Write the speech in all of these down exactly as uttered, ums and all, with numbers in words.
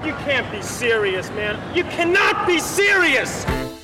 You can't be serious, man. You cannot be serious!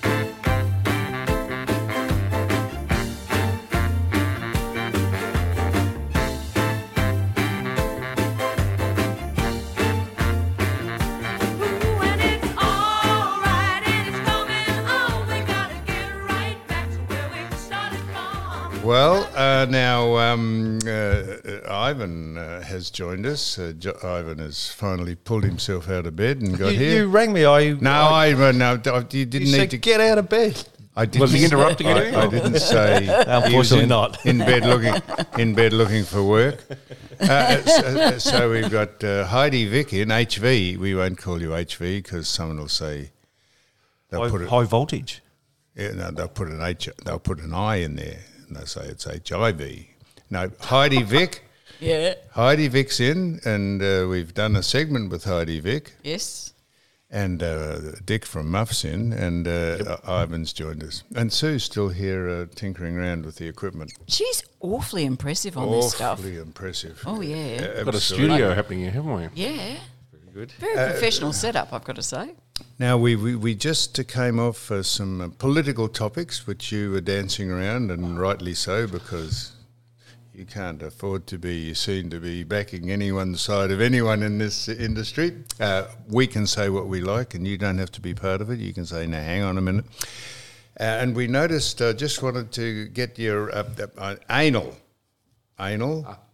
Well, uh, now um, uh, Ivan uh, has joined us. Uh, jo- Ivan has finally pulled himself out of bed and got you, here. You rang me. I no, I, Ivan, no, you didn't you need said to get out of bed. I didn't, Was he interrupting I, anything? I didn't say. Unfortunately in, not. in bed looking in bed looking for work. Uh, so, so we've got uh, Heidi Vick in H V. We won't call you H V because someone will say they'll High, put it, high voltage. Yeah, no, they'll put an H. They'll put an I in there, and they say it's H I V. No, Heidi Vick. Yeah. Heidi Vick's in, and uh, we've done a segment with Heidi Vick. Yes. And uh, Dick from Muffs in, and uh, yep. Ivan's joined us. And Sue's still here uh, tinkering around with the equipment. She's awfully impressive on awfully this stuff. Awfully impressive. Oh, yeah. Uh, We've got a studio like, happening here, haven't we? Yeah. Very good. Very Uh, professional setup, I've got to say. Now, we, we, we just uh, came off uh, some uh, political topics, which you were dancing around, and rightly so, because you can't afford to be seen to be backing anyone's side of anyone in this industry. Uh, we can say what we like, and you don't have to be part of it. You can say, "Now, hang on a minute." Uh, and we noticed. Uh, just wanted to get your uh, uh, anal, anal. Ah.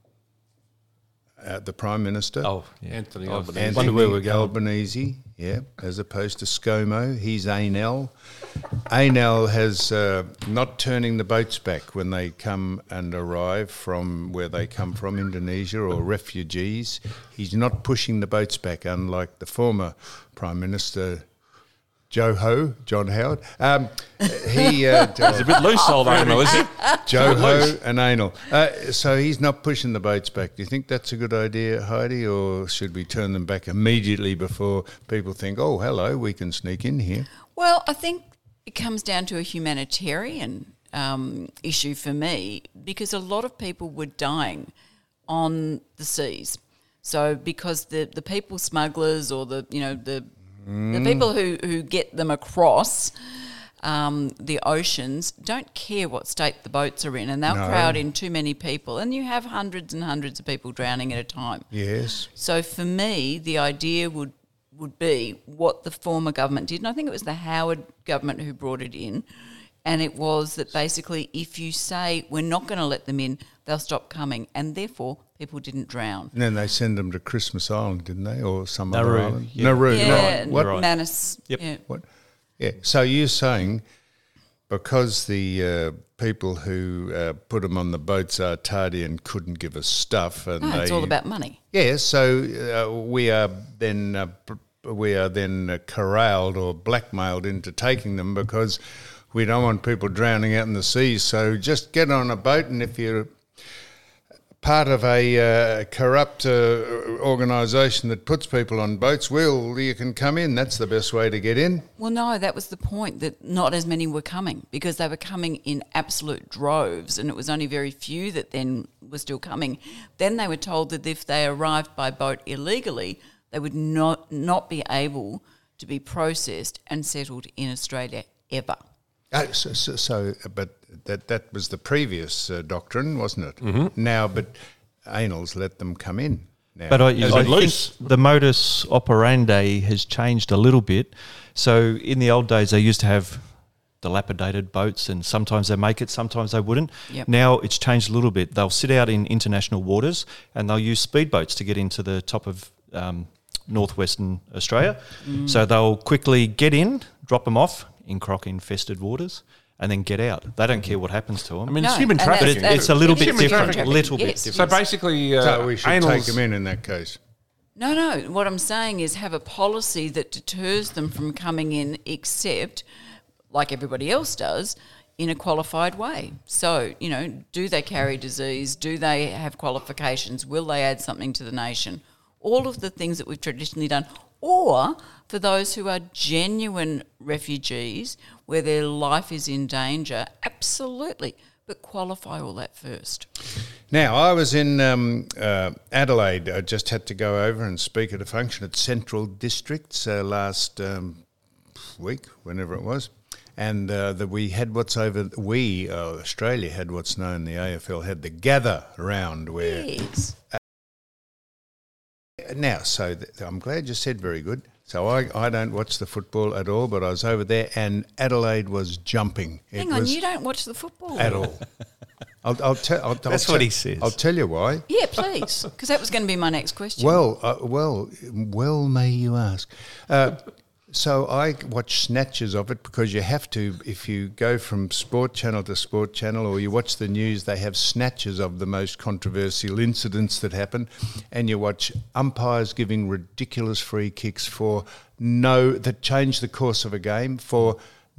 Uh, the Prime Minister. Oh, yeah. Anthony Albanese. Anthony Wonder where we're going. Albanese, yeah, as opposed to ScoMo. He's Anel. Anel has uh, not turning the boats back when they come and arrive from where they come from, Indonesia or refugees. He's not pushing the boats back, unlike the former Prime Minister, Joe Ho, John Howard. Um, he uh, He's a bit loose, old Anal, is he? Joe Ho and Anal. Uh, so he's not pushing the boats back. Do you think that's a good idea, Heidi, or should we turn them back immediately before people think, oh, hello, we can sneak in here? Well, I think it comes down to a humanitarian um, issue for me, because a lot of people were dying on the seas. So because the, the people smugglers or the, you know, the The people who, who get them across um, the oceans don't care what state the boats are in, and they'll No. crowd in too many people, and you have hundreds and hundreds of people drowning at a time. Yes. So for me, the idea would, would be what the former government did, and I think it was the Howard government who brought it in, and it was that basically if you say we're not going to let them in, they'll stop coming, and therefore people didn't drown. And then they send them to Christmas Island, didn't they, or some Nauru, other island? yeah. Nauru, Yeah, right. What? Right. Manus. Yep. Yeah. What? Yeah. So you're saying because the uh, people who uh, put them on the boats are tardy and couldn't give us stuff, and No, they, it's all about money. yeah. So uh, we are then uh, pr- we are then uh, corralled or blackmailed into taking them because we don't want people drowning out in the seas. So just get on a boat, and if you're part of a uh, corrupt uh, organisation that puts people on boats, well, you can come in. That's the best way to get in. Well, no, that was the point, that not as many were coming because they were coming in absolute droves, and it was only very few that then were still coming. Then they were told that if they arrived by boat illegally, they would not, not be able to be processed and settled in Australia ever. Oh, so, so, so, but that that was the previous uh, doctrine, wasn't it? Mm-hmm. Now, but Anals let them come in now. But I, As I in think loose. the modus operandi has changed a little bit. So in the old days, they used to have dilapidated boats, and sometimes they make it, sometimes they wouldn't. Yep. Now it's changed a little bit. They'll sit out in international waters and they'll use speedboats to get into the top of um, northwestern Australia. Mm. So they'll quickly get in, drop them off in croc-infested waters, and then get out. They don't care what happens to them. I mean, No, it's human and trafficking. that's- But it's a little It bit is different. human Little bit trafficking. different. So basically, uh, so we should Anals, take them in in that case. No, no, what I'm saying is have a policy that deters them from coming in, except, like everybody else does, in a qualified way. So, you know, do they carry disease? Do they have qualifications? Will they add something to the nation? All of the things that we've traditionally done. Or for those who are genuine refugees where their life is in danger, absolutely but qualify all that first. Now, I was in um, uh, Adelaide. I just had to go over and speak at a function at Central Districts uh, last um, week, whenever it was. And uh, the, we had what's over, we, uh, Australia had what's known, the A F L had the gather round where... Yes. Now, so th- I'm glad you said very good. So I, I don't watch the football at all, but I was over there and Adelaide was jumping. It Hang on, was you don't watch the football? at all. I'll, I'll tell. I'll, That's I'll what te- he says. I'll tell you why. Yeah, please, because that was going to be my next question. Well, uh, well, well, may you ask. Uh, so I watch snatches of it because you have to. If you go from sport channel to sport channel, or you watch the news, they have snatches of the most controversial incidents that happen, and you watch umpires giving ridiculous free kicks for no that change the course of a game for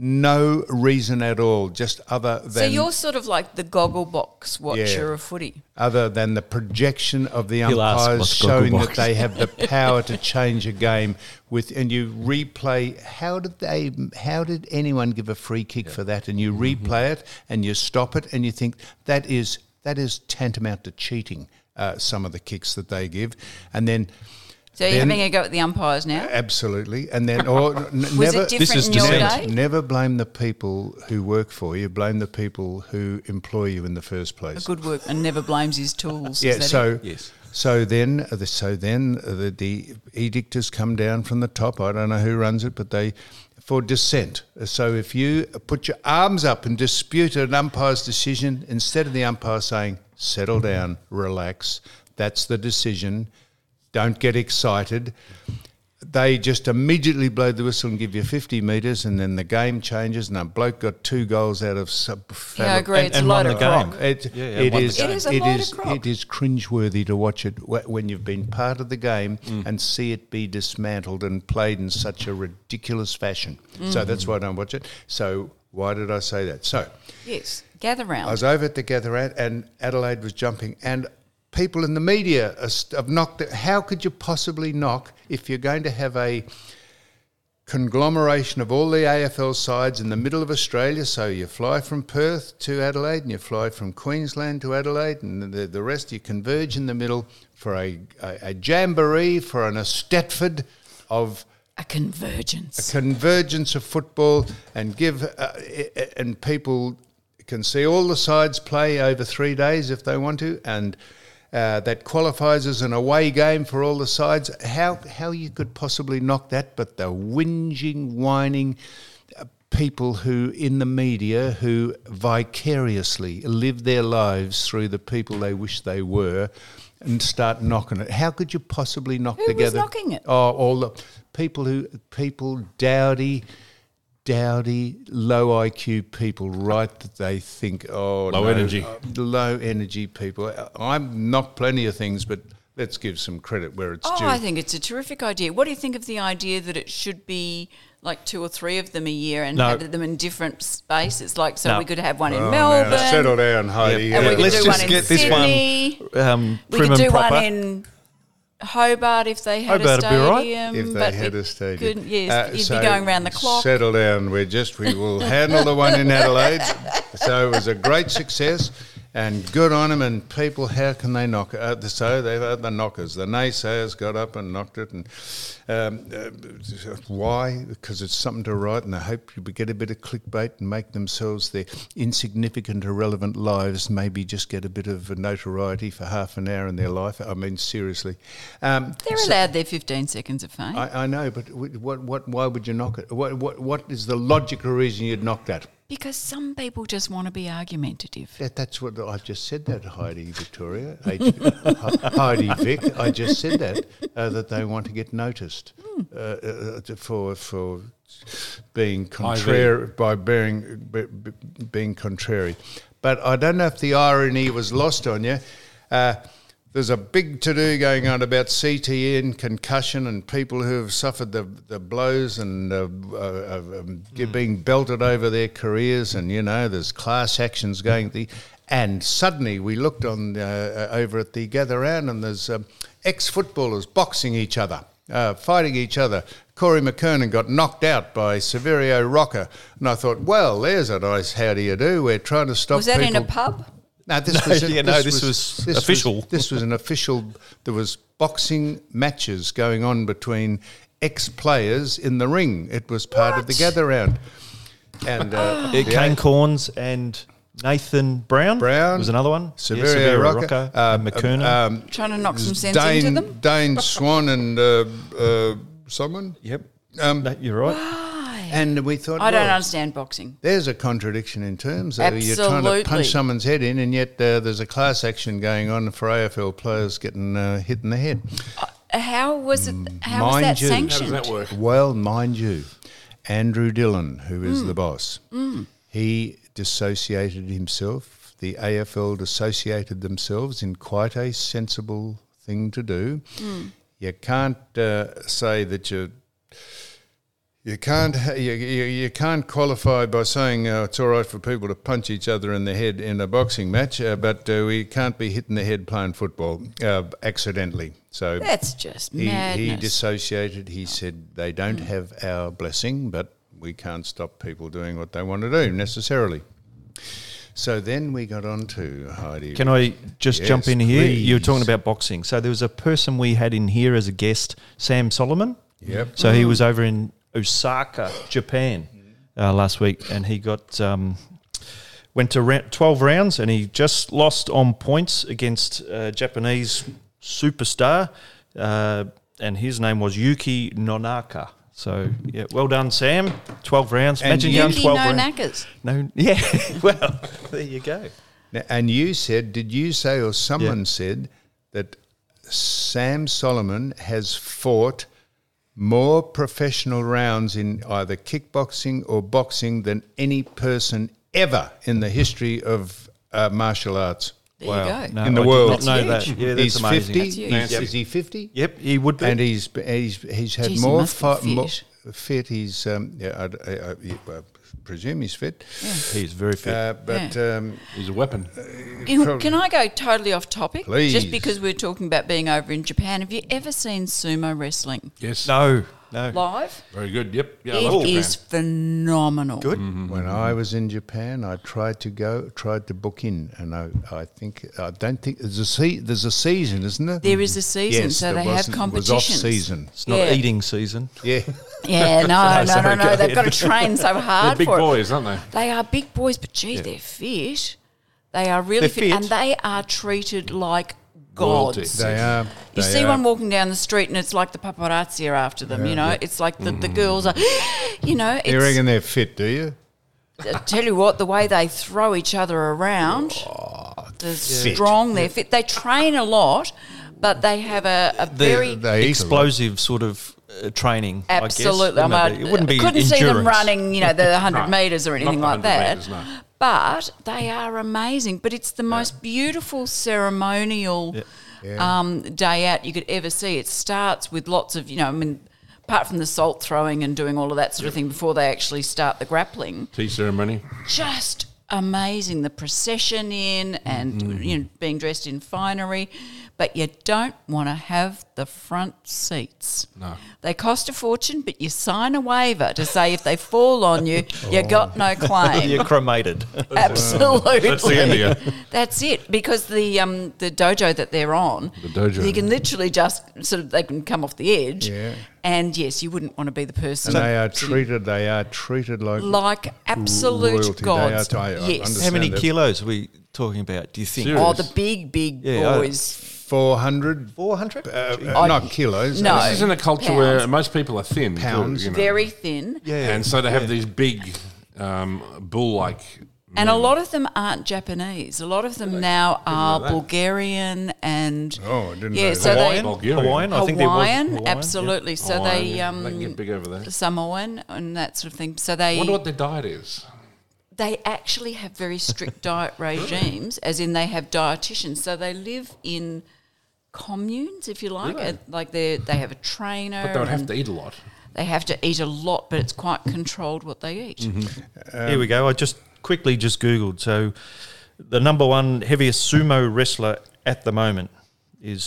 no reason at all, just other than... So you're sort of like the goggle box watcher Yeah. of footy. other than the projection of the He'll ask umpires what's showing Gogglebox. that they have the power to change a game with, and you replay, how did they, how did anyone give a free kick for that? And you replay it and you stop it and you think that is, that is tantamount to cheating, uh, some of the kicks that they give. And then... So you're Then- having a go at the umpires now? Absolutely, and then or n- Was never. it different is in your dissent. day? Never blame the people who work for you. Blame the people who employ you in the first A place. good work and never blames his tools. Yeah. Is that So it? Yes. So then, uh, the, so then uh, the, the edict has come down from the top. I don't know who runs it, but they for dissent. So if you put your arms up and dispute an umpire's decision, instead of the umpire saying "settle down, relax," that's the decision. Don't get excited. They just immediately blow the whistle and give you fifty metres, and then the game changes, and a bloke got two goals out of sub. Yeah, I agree. And- It's and a won load the of game. crock. It, Yeah, yeah, it won the is. game. It is a it load is. of crock. It is cringeworthy to watch it wh- when you've been part of the game and see it be dismantled and played in such a ridiculous fashion. So that's why I don't watch it. So why did I say that? So Yes. Gather round. I was over at the gather round and Adelaide was jumping, and people in the media are st- have knocked it. How could you possibly knock if you're going to have a conglomeration of all the A F L sides in the middle of Australia? So you fly from Perth to Adelaide and you fly from Queensland to Adelaide, and the, the rest you converge in the middle for a, a, a jamboree, for an Eisteddfod of a convergence. convergence of football, and give uh, and people can see all the sides play over three days if they want to, and uh, that qualifies as an away game for all the sides. How how you could possibly knock that? But the whinging, whining uh, people who in the media who vicariously live their lives through the people they wish they were, and start knocking it. How could you possibly knock Who was together? knocking it? Oh, all the people who people dowdy, dowdy, low I Q people, right? That they think, oh, Low no, energy. uh, low energy people. I'm not plenty of things, but let's give some credit where it's Oh, due. I think it's a terrific idea. What do you think of the idea that it should be like two or three of them a year and No. have them in different spaces? Like, so No. we could have one in Oh, Melbourne. now, settle down, Heidi. And we Yeah. could Let's do just one in get this one, Sydney. Um, We prim could and do proper. one in Hobart if they had Hobart a would be all right. stadium. If they but had we a stadium. couldn't- yes, Uh, you'd so be going round the clock. Settle down. We're just, we will handle the one in Adelaide. So it was a great success, and good on them. And people, how can they knock it? Uh, so they've had the knockers. The naysayers got up and knocked it. And um, uh, why? Because it's something to write, and they hope you get a bit of clickbait and make themselves, their insignificant, irrelevant lives, maybe just get a bit of notoriety for half an hour in their life. I mean, seriously. Um, They're so- allowed their fifteen seconds of fame. I, I know, but wh- what, what, why would you knock it? What, what, what is the logical reason you'd knock that? because some people just want to be argumentative. that that's what I just said. That Heidi Victoria, H- Heidi Vic. I just said that uh, that they want to get noticed uh, uh, for for being contrary by being be, be, being contrary. But I don't know if the irony was lost on you. Uh, There's a big to-do going on about C T E and concussion and people who have suffered the the blows and uh, uh, um, mm. being belted over their careers, and you know there's class actions going. The and suddenly we looked on uh, over at the gather round, and there's um, ex-footballers boxing each other. uh, fighting each other. Corey McKernan got knocked out by Severio Rocker. And I thought, well, there's a nice how do you do. We're trying to stop Was that people. in a pub? No, this No, was yeah, no, this was official. this was an official. There was boxing matches going on between ex-players in the ring. It was part of the gather round. And uh, Yeah, the Kane A- Corns and Nathan Brown. Brown was another one. Severio yeah, Severio Rocker, Rocker, uh, and McKernan. um, Trying to knock some sense Dane, into them? Dane Swan and uh, uh, someone. yep, Um, No, you're right. and we thought, I don't well, understand boxing. there's a contradiction in terms. Uh, you're trying to Absolutely. punch someone's head in, and yet uh, there's a class action going on for A F L players getting uh, hit in the head. How was it? How was Mind that you. How sanctioned? does that work? Well, mind you, Andrew Dillon, who Mm. is the boss, he dissociated himself. The A F L dissociated themselves in quite a sensible thing to do. Mm. You can't uh, say that you you can't ha- you, you, you can't qualify by saying uh, it's all right for people to punch each other in the head in a boxing match, uh, but uh, we can't be hit in the head playing football uh, accidentally. So That's just he, madness. he dissociated. He said they don't have our blessing, but we can't stop people doing what they want to do necessarily. So then we got on to Heidi. Can I just Yes, jump in here? You were talking please. about boxing. So there was a person we had in here as a guest, Sam Solomon. Yep. So he was over in Osaka, Japan, uh, last week, and he got um, went to ra- twelve rounds, and he just lost on points against a Japanese superstar, uh, and his name was Yuki Nonaka. So yeah, well done, Sam. Twelve rounds. And Imagine you- going Yuki twelve no rounds. knackers. No, yeah. Well, there you go. Now, and you said, did you say, or someone said, that Sam Solomon has fought more professional rounds in either kickboxing or boxing than any person ever in the history of uh, martial arts There Wow. you go. No, in the I did world. not know That's that. huge. Yeah, that's he's amazing. fifty. That's huge. He's- Nancy. Is he fifty? Yep, he would be. And he's he's he's had Jeez, he more must be fi- more fit. fit. He's um, yeah, I, I, I, I presume he's fit. He's very fit. Uh, but um, He's a weapon. Can, can I go totally off topic? Please. Just because we're talking about being over in Japan. Have you ever seen sumo wrestling Yes. no, no. live? Very good. Yep. Yeah, I love It Japan. is phenomenal. Good. when I was in Japan, I tried to go, tried to book in, and I, I think I don't think there's a se- there's a season, isn't there? There is a season, Yes, so there they have wasn't- competitions. It was off season. It's not Yeah. eating season. Yeah, Yeah, no, no, no, sorry, no. go They've got to ahead. train so They're hard big for it. boys, aren't they? They are big boys, but gee, they're fit. They are really They're fit, fit. and they are treated like Royalty. gods. they are. You they see are. one walking down the street, and it's like the paparazzi are after them. you know, it's like the, the girls are. You know, You it's, reckon they're fit? Do you? I tell you what, the way they throw each other around, Oh, they're strong, they're fit. They train a lot, but they have a, a very They eat a lot. Explosive sort of uh, training. absolutely. I guess, I'm wouldn't a- it? It wouldn't be couldn't see them endurance. running, you know, the hundred No, meters or anything not like the that. one hundred meters, no. But they are amazing. But it's the most beautiful ceremonial Yeah. um, day out you could ever see. It starts with lots of, you know, I mean, apart from the salt throwing and doing all of that sort of thing before they actually start the grappling. Tea ceremony. Just amazing. The procession in and Mm-hmm. you know being dressed in finery, but you don't want to have the front seats. No. They cost a fortune, but you sign a waiver to say if they fall on you, you got no claim. You're cremated. Absolutely. That's the end of you. That's it, because the um the dojo that they're on, The dojo. you can literally just sort of they can come off the edge. Yeah. And yes, you wouldn't want to be the person. And they are treated. They are treated like like absolute royalty. They gods. are- I- I yes. understand. How many that. kilos are we talking about, do you think? Serious? Oh, the big, big Yeah, I- boys. four hundred. four hundred? Uh, uh, not kilos. No. uh, This is in a culture Pounds. where most people are thin. too, Pounds. you know. Very thin. Yeah. And so they have these big um, bull-like. And a lot of them aren't Japanese. A lot of them now are know that. Bulgarian and Oh, I didn't yeah, know so that. they Hawaiian? Bulgarian. Hawaiian? I think there was Hawaiian, Hawaiian, yeah. absolutely. So Hawaiian, they yeah. um They can get big over there. Samoan and that sort of thing. So I they wonder what their diet is. they actually have very strict diet regimes, as in they have dietitians. So they live in communes, if you like. Really? and, Like they they have a trainer. But they would have and to eat a lot. They have to eat a lot, but it's quite controlled what they eat. Here we go. I just quickly just Googled. So the number one heaviest sumo wrestler at the moment is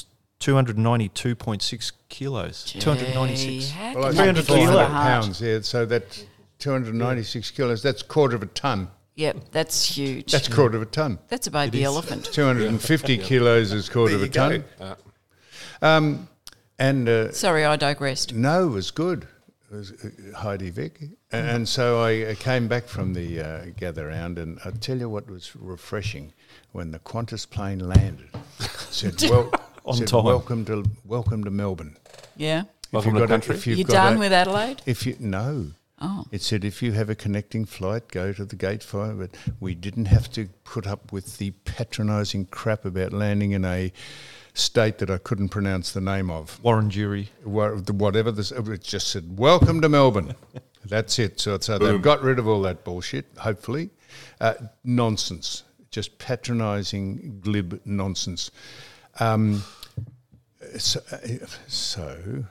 two hundred ninety-two point six kilos. two hundred ninety-six. Gee, how Well, I can three that hundred be think so kilos. four hundred hard? pounds, yeah. So that's two hundred ninety-six kilos. That's a quarter of a ton. Yep, that's huge. That's a quarter of a ton. That's a baby elephant. two hundred fifty kilos is a quarter of a ton. Um, and uh, Sorry, I digressed. no, it was good. It was uh, Heidi Vick. And, and so I uh, came back from the uh, gather round, and I'll tell you what was refreshing when the Qantas plane landed. Said, well, On said, time. welcome to welcome to Melbourne. Yeah. Welcome If to you've the got a- country. if you've You got done a- with Adelaide? If you no. Oh. It said if you have a connecting flight, go to the gate five. But we didn't have to put up with the patronising crap about landing in a state that I couldn't pronounce the name of. Warren Jury. Wha- the- Whatever this, it just said, welcome to Melbourne. That's it. So, so they've got rid of all that bullshit, hopefully. Uh, nonsense. Just patronising, glib nonsense. Um, so, uh, so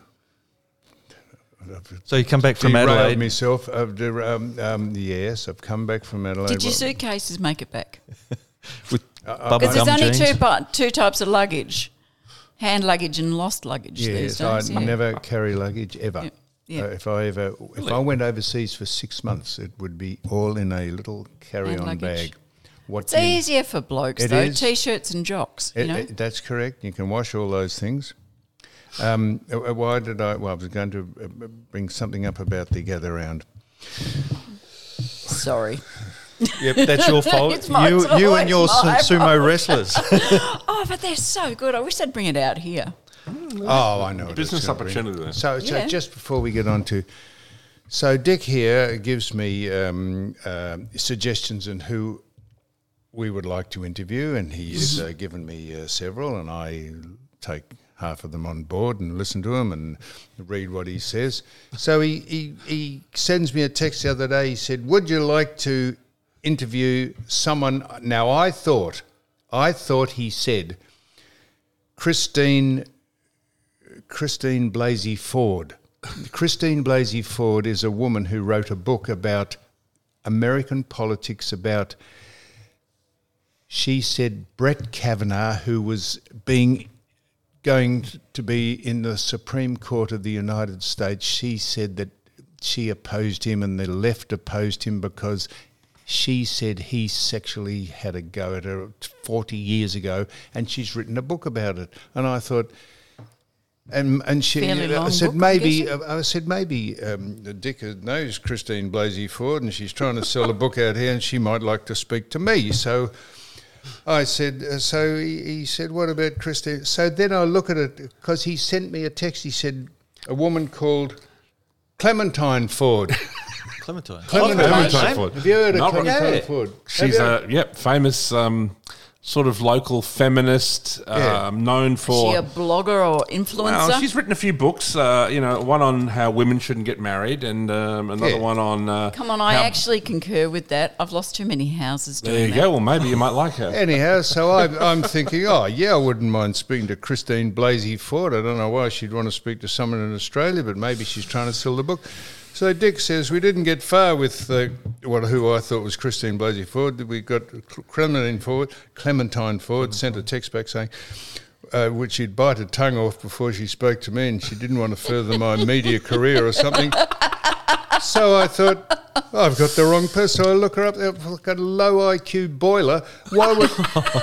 So you come back from derailed Adelaide. myself. I've der- um, um, yes, I've come back from Adelaide. Did your Well, suitcases make it back? with Uh, Because there's bubblegum only jeans. two pa- two types of luggage: hand luggage and lost luggage these Yes, I days. yeah. never carry luggage ever. Yeah, yeah. Uh, if I ever, if I went overseas for six months, it would be all in a little carry-on luggage. bag. What It's you- easier for blokes It though. is. T-shirts and jocks. You It- know. it- that's correct. You can wash all those things. Um, uh, why did I? Well, I was going to uh, bring something up about the gather round. Sorry. Yep, that's your fault. It's my- you it's you always and your my su- sumo wrestlers. Oh, but they're so good. I wish they'd bring it out here. Oh, I know. what Business it's gonna bring. opportunity there. So, so Yeah. just before we get on to, so Dick here gives me um, um suggestions on who we would like to interview, and he's uh, given me uh, several, and I take half of them on board and listen to him and read what he says. So he, he, he sends me a text the other day. He said, would you like to interview someone? Now, I thought, I thought he said Christine, Christine Blasey Ford. Christine Blasey Ford is a woman who wrote a book about American politics, about, she said, Brett Kavanaugh, who was being going to be in the Supreme Court of the United States. She said that she opposed him and the left opposed him because she said he sexually had a go at her forty years ago, and she's written a book about it. And I thought, and and she, Fairly I long said book, I'm maybe, guessing? I said maybe um, Dick knows Christine Blasey Ford, and she's trying to sell a book out here, and she might like to speak to me. So I said, uh, so he, he said, what about Christine? So then I look at it, because he sent me a text. He said, a woman called Clementine Ford. Clementine. Clementine, Clementine Ford. Have you heard of Not- Clementine Yeah. Ford? She's Have you? a yep famous um, sort of local feminist, Yeah. um, known Is for. she a blogger or influencer? Well, she's written a few books. Uh, you know, one on how women shouldn't get married, and um, another Yeah. one on. Uh, Come on, I how- actually concur with that. I've lost too many houses doing There you that. go. Well, maybe you might like her. Anyhow, so I, I'm thinking, oh, yeah, I wouldn't mind speaking to Christine Blasey Ford. I don't know why she'd want to speak to someone in Australia, but maybe she's trying to sell the book. So Dick says we didn't get far with uh, what who I thought was Christine Blasey Ford. We got Clementine Ford, Clementine Ford sent a text back saying, uh, which she'd bite her tongue off before she spoke to me, and she didn't want to further my media career or something. So I thought, oh, I've got the wrong person. So I look her up. I've got a low I Q boiler. Why would,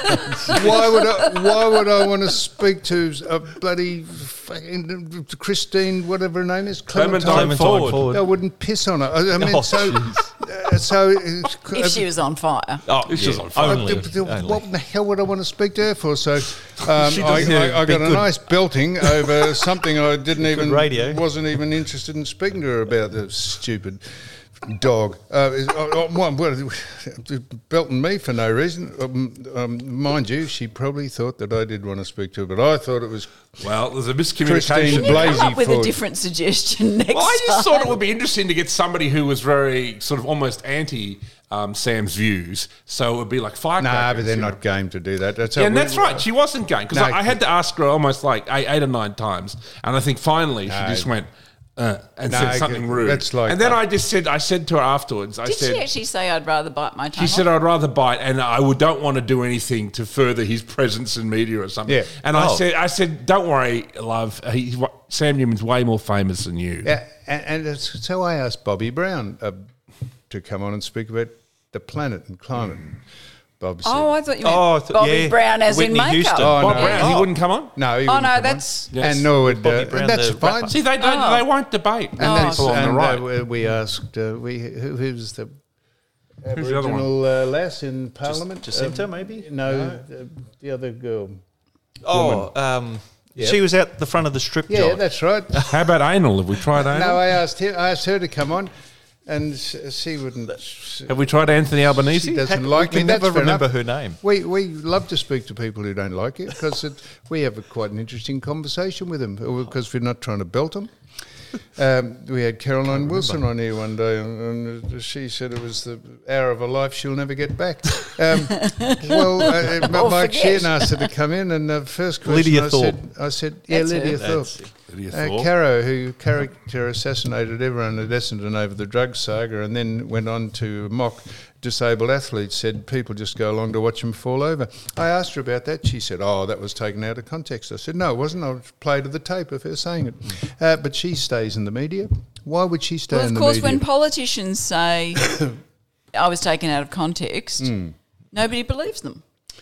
why would I? Why would I want to speak to a bloody fucking Christine, whatever her name is, Clementine Clementine Ford. Ford. I wouldn't piss on her. I, I mean, Oh, so, uh, so. it's- If she was on fire. Oh, It's just yeah, on fire. only, uh, only. what the hell would I want to speak to her for? So um, She I, does, I, yeah, I be got a good. nice belting over something I didn't even radio. wasn't even interested in speaking to her about. The stupid dog, uh, is- uh, uh, well, well, belting me for no reason. Um, um, mind you, she probably thought that I did want to speak to her, but I thought it was Well, there's a Christine miscommunication. Can you come Blasey up with a Ford. different suggestion next Well, I just time? thought it would be interesting to get somebody who was very sort of almost anti um, Sam's views. So it would be like firecrackers. nah, but they're you know. not game to do that. That's Yeah, how and we- that's right. She wasn't going because No. I, I had to ask her almost like eight, eight or nine times, and I think finally she No. just went, Uh, and No, said something okay, rude. that's like- and then I just said, I said to her afterwards, I Did said, she actually say I'd rather bite my tongue she said, off? I'd rather bite, and I would, don't want to do anything to further his presence in media or something. Yeah. And I Oh. said, I said, don't worry, love. He's, Sam Newman's way more famous than you. Yeah, and, and it's, so I asked Bobby Brown uh, to come on and speak about the planet and climate. Bob said, Oh, I thought you meant Oh, I thought- Bobby yeah, Brown as Whitney in makeup. Houston. Oh, Bob no. Brown, he Oh. wouldn't come on. no, he Oh, wouldn't no, come on. that's... Yes. And nor would, Bobby uh, Brown, that's the fine. rapper. See, they don't, Oh. they won't debate. And, And then, people on the and right. uh, we- we asked, uh, we who, who's the Who's the other one? Aboriginal uh, lass in Parliament? Jacinta, Um, maybe? No, the, the other girl. Oh, um, Yep. she was out the front of the strip Yeah, joint. that's right. How about anal? Have we tried anal? No, I asked her. I asked her to come on, and s- she wouldn't. Have we tried Anthony Albanese? She doesn't Heck, like we me. can That's never fair remember enough. her name. We we love to speak to people who don't like it because it, we have a, quite an interesting conversation with them because we're not trying to belt them. Um, we had Caroline Wilson on here one day, and, and she said it was the hour of her life she'll never get back. Um, well, uh, uh, Or Mike forget. Sheehan asked her to come in, and the first question Lydia I Thorpe. said, I said, yeah, That's her. Lydia That's Thorpe. Lydia Uh, Thorpe. Caro, who character assassinated everyone at Essendon over the drug saga and then went on to mock disabled athletes, said people just go along to watch them fall over. I asked her about that. She said, oh, that was taken out of context. I said, no, it wasn't. I played her the tape of her saying it. Uh, but she stays in the media. Why would she stay Well, in of the course, media? when politicians say I was taken out of context, Hmm. nobody believes them.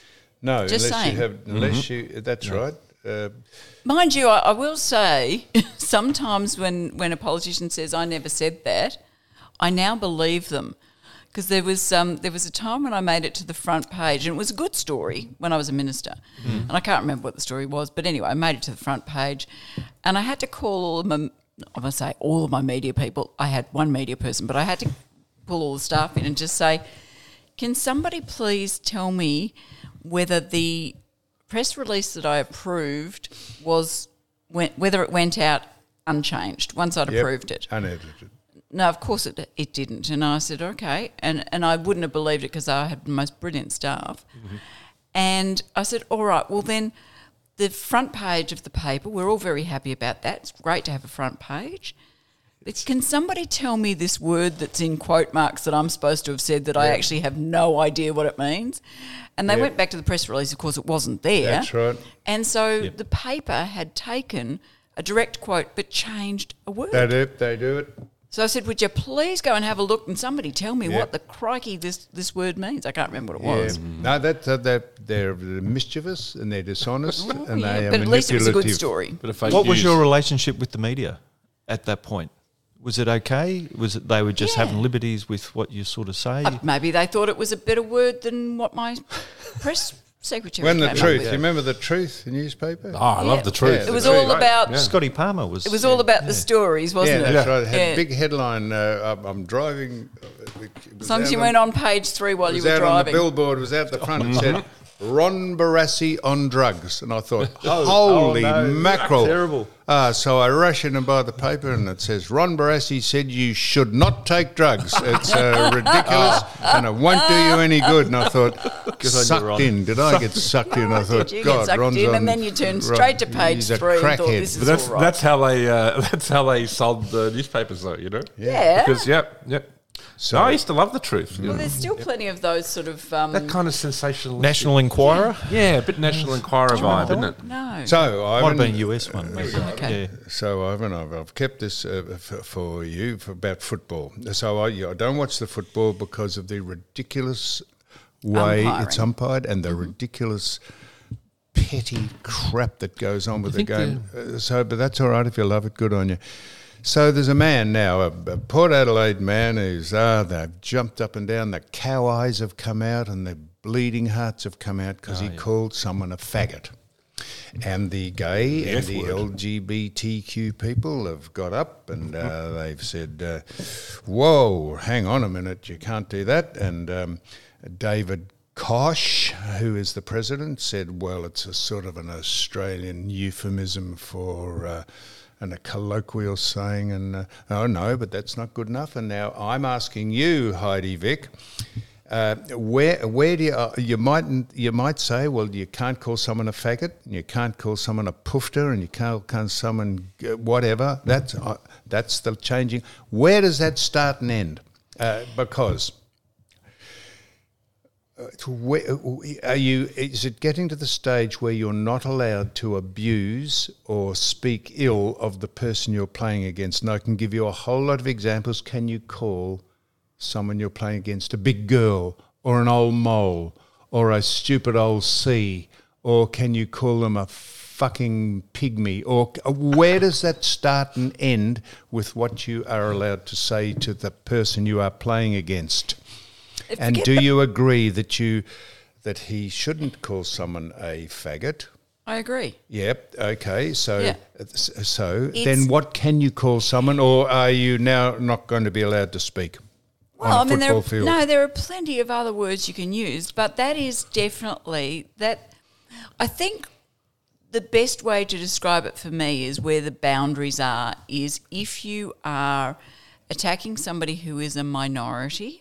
no, just unless saying. you have, unless you, that's right. Uh, Mind you, I, I will say sometimes when, when a politician says I never said that, I now believe them. Because there was um, there was a time when I made it to the front page, and it was a good story when I was a minister. And I can't remember what the story was, but anyway, I made it to the front page, and I had to call all of my, I'm going to say all of my media people. I had one media person, but I had to pull all the staff in and just say, can somebody please tell me whether the press release that I approved was went, whether it went out unchanged once I'd yep, approved it. unedited. No, of course it it didn't. And I said, okay. And and I wouldn't have believed it because I had the most brilliant staff. Mm-hmm. And I said, all right, well then the front page of the paper, we're all very happy about that. It's great to have a front page. But can somebody tell me this word that's in quote marks that I'm supposed to have said that I actually have no idea what it means? And they Yeah. went back to the press release. Of course, it wasn't there. That's right. And so the paper had taken a direct quote but changed a word. They do, they do it. So I said, would you please go and have a look and somebody tell me Yeah. what the crikey this, this word means? I can't remember what it was. Yeah. No, that, that, that they're mischievous and they're dishonest Oh, and yeah, they are but at least it was a good manipulative. story. Bit of fake What was news. your relationship with the media at that point? Was it okay? Was it they were just Yeah. having liberties with what you sort of say? Uh, maybe they thought it was a better word than what my press secretary When the came truth, up you with. remember the truth, the newspaper? Oh, I love the truth. Yeah, It was the all truth. about Yeah. Scotty Palmer was. it was all about the stories, Yeah, wasn't it? that's right. It had Yeah. a big headline. Uh, I'm- I'm driving. It was As long as out you on- went on page three while It you was were out on the driving. billboard. It was out the front. It said Ron Barassi on drugs, and I thought, Oh, holy oh, no. mackerel! Terrible. Uh, so I rush in and buy the paper, and it says Ron Barassi said you should not take drugs. It's uh, ridiculous, and it won't do you any good. And I thought, on you, sucked Ron. in. Did I get sucked in? I thought, Did you God, get sucked Ron's in? on, And then you turned Ron- straight to page he's a three and thought, crackhead. this is But that's all right. that's how they uh, that's how they sold the newspapers, though. You know. Yeah. Because yep, yep. So I used to love the truth. Well, there's still plenty of those sort of... Um, that kind of sensational. National Enquirer. Yeah, a bit National Enquirer vibe, isn't it? no. So Might have Ivan, been a U S one. Maybe. Okay. Yeah. So, Ivan, I've, I've kept this uh, f- for you for about football. So, I, I don't watch the football because of the ridiculous way Umpiring. it's umpired and the ridiculous petty crap that goes on with the think game. Uh, so, but that's all right if you love it. Good on you. So there's a man now, a, a Port Adelaide man who's, ah, they've jumped up and down. The cow eyes have come out and the bleeding hearts have come out because he called someone a faggot. And the gay The and F the word. L G B T Q people have got up and uh, they've said, uh, whoa, hang on a minute, you can't do that. And um, David Koch, who is the president, said, well, it's a sort of an Australian euphemism for... Uh, and a colloquial saying, and uh, oh no, but that's not good enough. And now I'm asking you, Heidi Vick, Uh, where where do you uh, you might you might say, well, you can't call someone a faggot, and you can't call someone a poofter, and you can't call someone uh, whatever. That's uh, that's the changing. Where does that start and end? Uh, because uh, where, are you? Is it getting to the stage where you're not allowed to abuse or speak ill of the person you're playing against? And I can give you a whole lot of examples. Can you call someone you're playing against a big girl or an old mole or a stupid old C, or can you call them a fucking pygmy? Or where does that start and end with what you are allowed to say to the person you are playing against? And do you agree that you that he shouldn't call someone a faggot? I agree. Yep. Okay. So, Yeah. so It's- then, what can you call someone, or are you now not going to be allowed to speak? Well, on a I mean, there football are, field? no, there are plenty of other words you can use, but that is definitely that. I think the best way to describe it for me is where the boundaries are. Is if you are attacking somebody who is a minority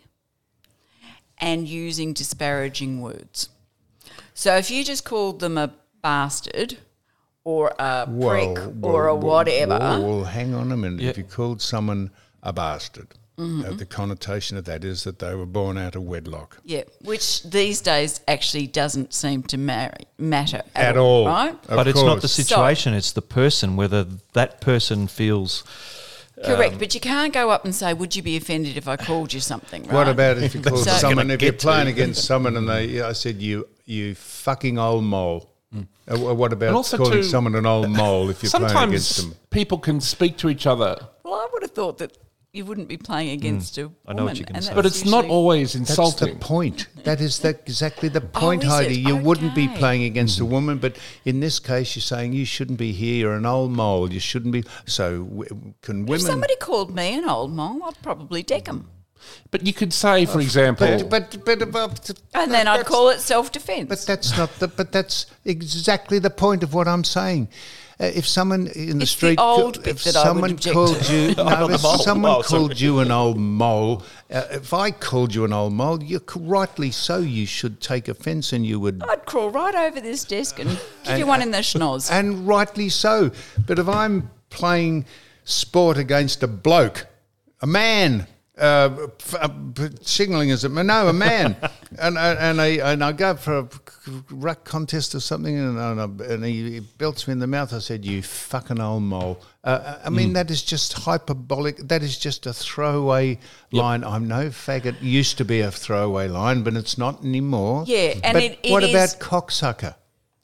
and using disparaging words. So if you just called them a bastard or a prick or a whatever. Well, well, hang on a minute. Yeah. If you called someone a bastard, Mm-hmm. uh, the connotation of that is that they were born out of wedlock. Yeah, which these days actually doesn't seem to marry, matter at, At all. right? Of but it's not the course. situation, it's the person, whether that person feels... Correct, but you can't go up and say, "Would you be offended if I called you something?" Right? What about if you called So- someone, if you're get to. playing against someone and they, I said, you you fucking old mole. Uh, wh- what about And also calling too, someone an old mole if you're playing against Sometimes them? people can speak to each other, Well, I would have thought that you wouldn't be playing against a woman. I know what you're gonna and say. that's but it's not usually- always That's insulting. the point. That is the, exactly the point, is it? Heidi. You wouldn't be Okay. playing against a woman, but in this case, you're saying you shouldn't be here. You're an old mole. You shouldn't be. So w- can If women? somebody called me an old mole, I'd probably deck them. But you could say, for example, but but but, but And then I'd that's- call it self-defence. But that's not the. But that's exactly the point of what I'm saying. Uh, if someone in the It's the street, old co- bit if that I would someone object called to. you, no, Oh, the if mole. someone Oh, sorry. called you an old mole, uh, if I called you an old mole, you c- rightly so, you should take offence, and you would, I'd crawl right over this desk and give And- you one in the schnoz. and rightly so. But if I'm playing sport against a bloke, a man. Uh, f- uh, signalling as a no, a man, and uh, and I and I go for a ruck contest or something, and and, I, and he, he belts me in the mouth. I said, "You fucking old mole." Uh, I mean, that is just hyperbolic. That is just a throwaway line. I'm no faggot. Used to be a throwaway line, but it's not anymore. Yeah, and but it- it what is- about cocksucker?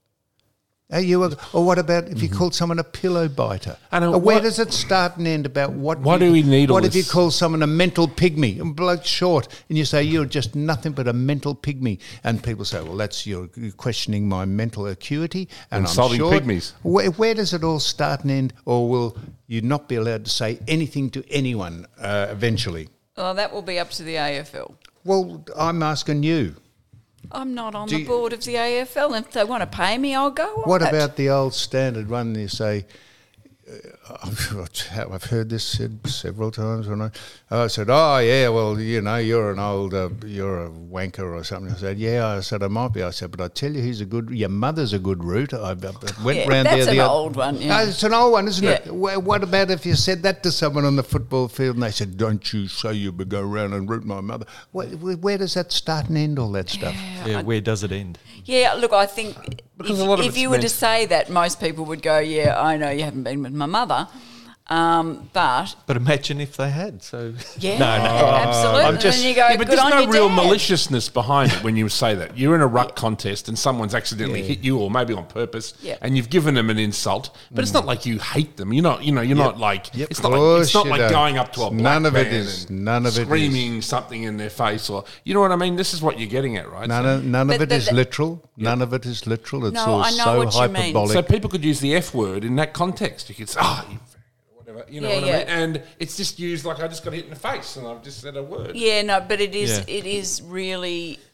Are you a, or what about if you called someone a pillow biter? I know, Or where what- does it start and end about what? Why you- do we need all What if you this? call someone a mental pygmy and bloke short, and you say you're just nothing but a mental pygmy, and people say, well, that's you're questioning my mental acuity, and Insulting I'm short. pygmies. Where, where does it all start and end, or will you not be allowed to say anything to anyone uh, eventually? Well, that will be up to the A F L. Well, I'm asking you. I'm not on Do the you- board of the A F L. If they want to pay me, I'll go on What it. about the old standard one? You say, uh, I've heard this said several times. When I, I said, "Oh yeah, well, you know, you're an old, uh, you're a wanker or something." I said, "Yeah," I said, "I might be." I said, "But I tell you, he's a good. Your mother's a good root." I, I went Yeah, round that's there. an the old one, yeah. No, it's an old one, isn't it? Yeah. Wh- What about if you said that to someone on the football field and they said, "Don't you say you would go around and root my mother"? Where, where does that start and end? All that stuff. Yeah, where does it end? Yeah, look, I think Because if, a lot of if it's you were to meant- say that, most people would go, yeah, I know you haven't been with my mother. Um, but, But imagine if they had. So yeah, no, no. absolutely. I'm just- and you go, Yeah, but good there's on no your real dad. maliciousness behind it when you say that. You're in a ruck contest and someone's accidentally hit you, or maybe on purpose, Yeah. and you've given them an insult. But it's not like you hate them. You're not. You know. You're not like. Yep. It's not like. It's not Course you like don't. going up to a black None of it man is- and none of it is. screaming something in their face, or you know what I mean. This is what you're getting at, right? None So- of, none But of it the- is the- literal. None of it is literal. It's No, all I know so what you mean. hyperbolic. So people could use the F word in that context. You could say, "Ah, you faggot," or whatever." You know Yeah, what yeah. I mean? And it's just used like I just got hit in the face and I've just said a word. Yeah, no, but it is Yeah. it is really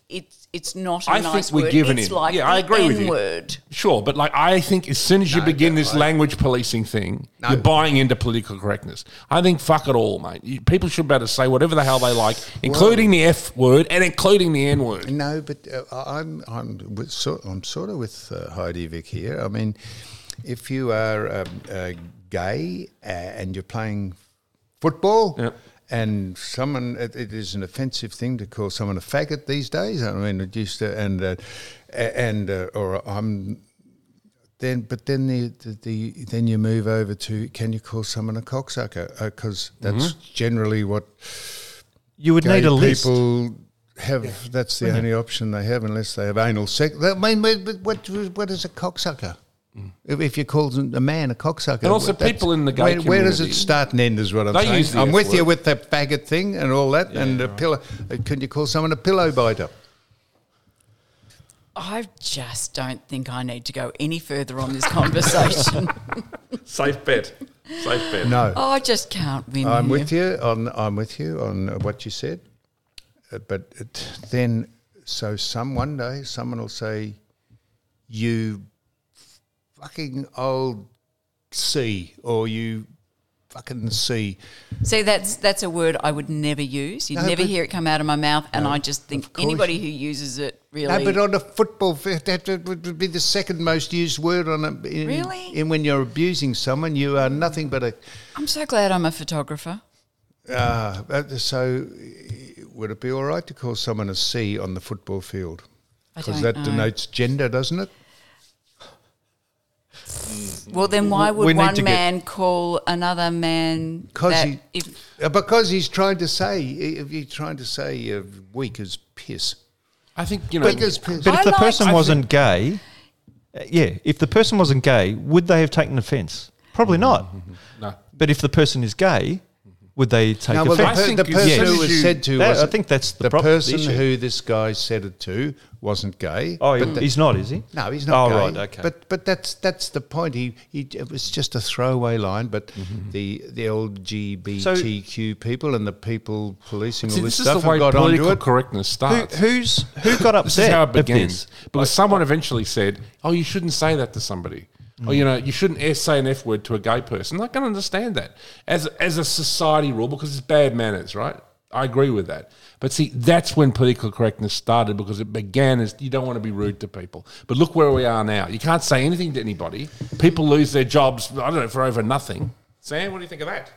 it's it's not a I nice think we're word. giving it's in. like Yeah, the I agree with you. N-word. Sure, but like I think as soon as you No, begin but this I- language policing thing, No. you're buying into political correctness. I think fuck it all, mate. You, people should be able to say whatever the hell they like, including the F word and including the N word. No, but uh, I'm I'm with, sort I'm sort of with uh, Heidi Vick here. I mean, if you are um, uh, gay uh, and you're playing football, Yep. and someone it, it is an offensive thing to call someone a faggot these days. I mean, it used to and uh, and uh, or I'm. Then, but then the, the, the then you move over to can you call someone a cocksucker? Because that's generally what You would gay need a list. people have. That's the only option they have unless they have anal sex. I mean, but what what is a cocksucker? If, if you call a man a cocksucker, And also that's- people in the gay where, where does it community, start and end? Is what I'm they saying. use the I'm F with you word. with that faggot thing and all that, and a pillow. uh, Can you call someone a pillow biter? I just don't think I need to go any further on this conversation. Safe bet. Safe bet. No. Oh, I just can't win. I'm here. with you on. I'm with you on what you said, uh, but it, then so some one day someone will say, "You fucking old C," or "You fucking C." See, that's that's a word I would never use. You'd No, never but- hear it come out of my mouth, and I just think course anybody you- who uses it really. No, but on a football field, that that would be the second most used word on a. In, Really? In when you're abusing someone, you are nothing but a. I'm so glad I'm a photographer. Uh, uh, so, uh, would it be all right to call someone a C on the football field? I Because don't that know. denotes gender, doesn't it? Well, then why We would need to one get- man call another man Because that he, if uh, because he's trying to say, if he's trying to say, uh, weak as piss. I think, you know, Weak as piss. But if I the like- person I wasn't gay, uh, yeah, if the person wasn't gay, would they have taken offence? Probably not. no. But if the person is gay, would they take No, well, the, offence? per- I think the as person soon who as was you- said to That- was I think that's the the prob- the person issue. who this guy said it to wasn't gay. Oh, but the- he's not, is he? No, he's not Oh, gay. right, okay. But but that's that's the point. He he it was just a throwaway line. But Mm-hmm. the the L G B T Q people and the people policing See, all this, this is stuff the way have got onto political it. correctness Who, starts. who's who got upset? This is how it at began. this? Because someone eventually said, "Oh, you shouldn't say that to somebody." Or, you know, you shouldn't s- say an F word to a gay person. I can understand that as as a society rule because it's bad manners, right? I agree with that. But see, that's when political correctness started because it began as you don't want to be rude to people. But look where we are now. You can't say anything to anybody. People lose their jobs, I don't know, for over nothing. Sam, what do you think of that?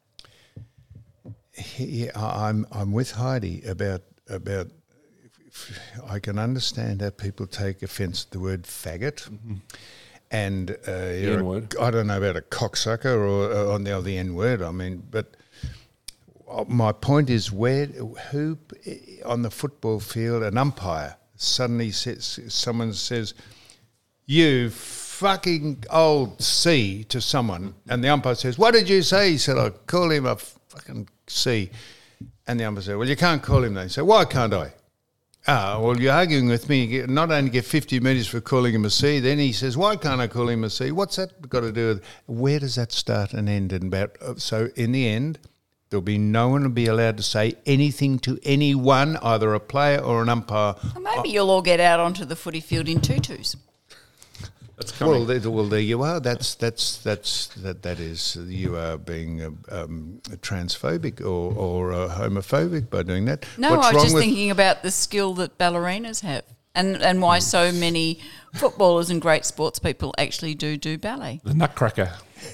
Yeah, I- I'm I'm with Heidi about about. I can understand how people take offence at the word faggot. And uh, you're a- N-word. I don't know about a cocksucker or uh, on the other N word. I mean, but uh, my point is, where who on the football field, an umpire suddenly says, someone says, "You fucking old C" to someone, and the umpire says, "What did you say?" He said, "I call him a fucking C," and the umpire said, "Well, you can't call him that." He said, "Why can't I?" Ah, well, you're arguing with me. You get, not only get fifty metres for calling him a C, then he says, "Why can't I call him a C?" What's that got to do with? Where does that start and end? And about so in the end, there'll be no one will be allowed to say anything to anyone, either a player or an umpire. well, maybe you'll all get out onto the footy field in tutus. That's coming. Well, there, well, there you are. That's that's that's that that is you are being uh, um, transphobic or or uh, homophobic by doing that. No, What's I was wrong just with- thinking about the skill that ballerinas have, and and why so many footballers and great sports people actually do do ballet. The Nutcracker.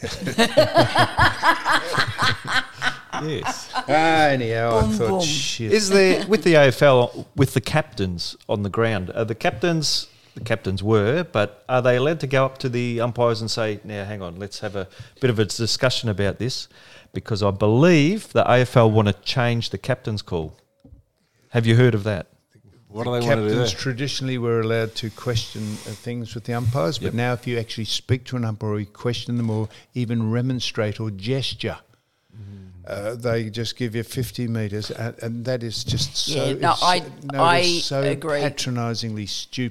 Yes. Ah, anyhow, Boom, I thought boom. shit. Is there with the A F L with the captains on the ground? Are the captains the captains were, but are they allowed to go up to the umpires and say, "Now, hang on, let's have a bit of a discussion about this," because I believe the A F L want to change the captain's call. Have you heard of that? What do they want to do Captains there? traditionally were allowed to question uh, things with the umpires, but Yep. now if you actually speak to an umpire or you question them or even remonstrate or gesture, uh, they just give you fifty metres, and, and that is just so, Yeah, no, it's- I- no, I it's so agree. patronisingly stupid.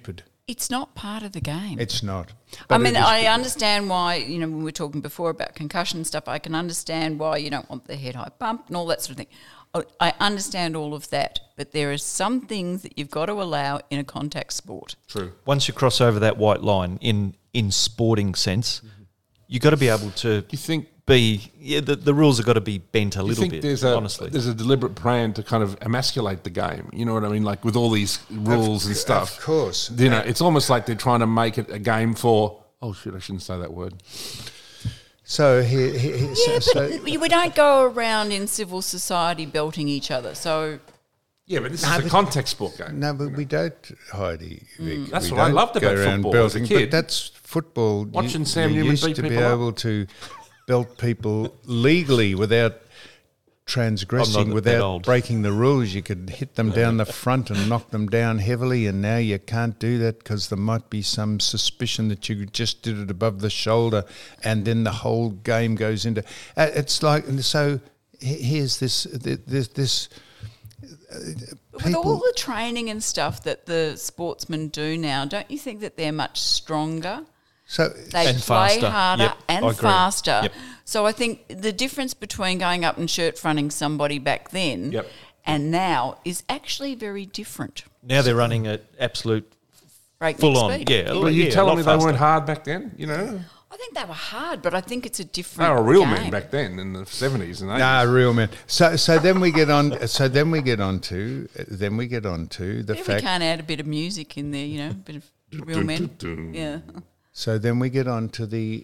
It's not part of the game. It's not. I But mean, it is- I understand why, you know, when we were talking before about concussion stuff, I can understand why you don't want the head high bump and all that sort of thing. I- I understand all of that, but there are some things that you've got to allow in a contact sport. True. Once you cross over that white line in in sporting sense, you've got to be able to Do you think be yeah. The, the rules have got to be bent a Do you little think bit. there's a honestly, there's a deliberate plan to kind of emasculate the game? You know what I mean? Like with all these rules and stuff. Of course. You know, it's almost like they're trying to make it a game for. Oh shit! I shouldn't say that word. So here, here, here Yeah, so, but so we we don't go around in civil society belting each other. So Yeah, but this No, is a but- contact sport game. no, but we don't, Heidi. Vic. Mm. That's We what I don't loved about go around football as a belting, kid. But that's football. You- Watching Sam you Newman used beat to be people up. able to belt people legally without transgressing, that without old. breaking the rules. You could hit them down the front and knock them down heavily, and now you can't do that because there might be some suspicion that you just did it above the shoulder, and then the whole game goes into. Uh, it's like so. he- Here's this this this. But with all the training and stuff that the sportsmen do now, don't you think that they're much stronger? So They And play faster. harder Yep, and I agree. faster. Yep. So I think the difference between going up and shirt fronting somebody back then Yep. and now is actually very different. now they're running at absolute Breakneck full on. speed. Yeah, But are you yeah, a telling lot me they faster. weren't hard back then? You know, I think they were hard, but I think it's a they different were real game. men back then in the seventies and eighties. Nah, real man. So, so then we get on. So then we get on to. Then we get on to the Yeah, we fact. can't add a bit of music in there, you know, a bit of real men. Yeah. So then we get on to the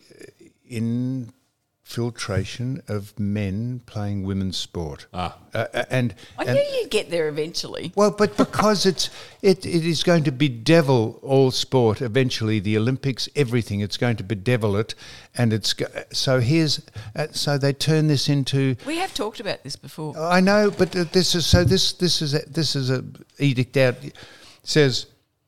infiltration of men playing women's sport. Ah. Uh, and I and knew you'd get there eventually. well, but because it's it, it is going to bedevil all sport eventually. The Olympics, everything. It's going to bedevil it, and it's go- so here's uh, so they turn this into. We have talked about this before. I know, but uh, this is so. This this is a, this is a edict out. It says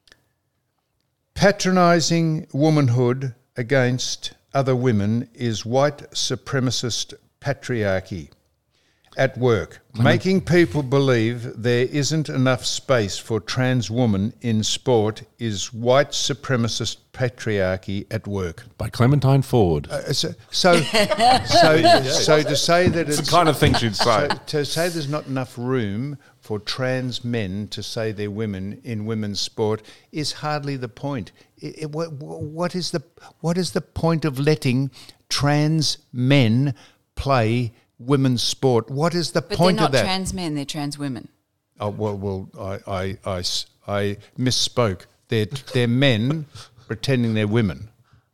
patronising womanhood against other women is white supremacist patriarchy at work, making people believe there isn't enough space for trans women in sport is white supremacist patriarchy at work. By Clementine Ford. Uh, so, so, so, so to say that It's it's the kind of thing she'd say. so to say there's not enough room for trans men to say they're women in women's sport is hardly the point. It, it, what, what is the what is the point of letting trans men play women's sport? What is the But point they're of not that? trans men, they're trans women. Oh, well, well, I, I, I s- I misspoke. They're they're men pretending they're women.